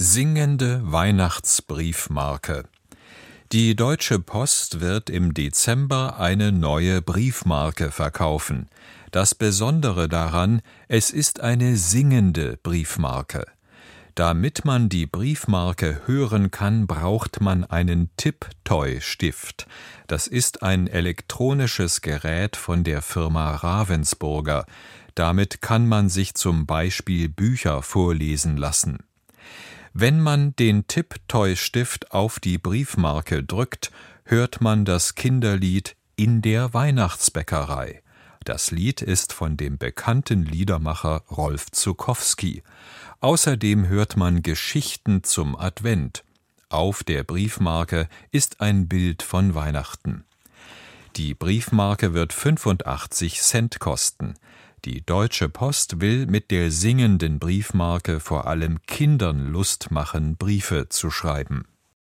Singende Weihnachtsbriefmarke. Die Deutsche Post wird im Dezember eine neue Briefmarke verkaufen. Das Besondere daran, es ist eine singende Briefmarke. Damit man die Briefmarke hören kann, braucht man einen Tipptoy-Stift. Das ist ein elektronisches Gerät von der Firma Ravensburger. Damit kann man sich zum Beispiel Bücher vorlesen lassen. Wenn man den Tipptoy-Stift auf die Briefmarke drückt, hört man das Kinderlied »In der Weihnachtsbäckerei«. Das Lied ist von dem bekannten Liedermacher Rolf Zuckowski. Außerdem hört man Geschichten zum Advent. Auf der Briefmarke ist ein Bild von Weihnachten. Die Briefmarke wird 85 Cent kosten. Die Deutsche Post will mit der singenden Briefmarke vor allem Kindern Lust machen, Briefe zu schreiben.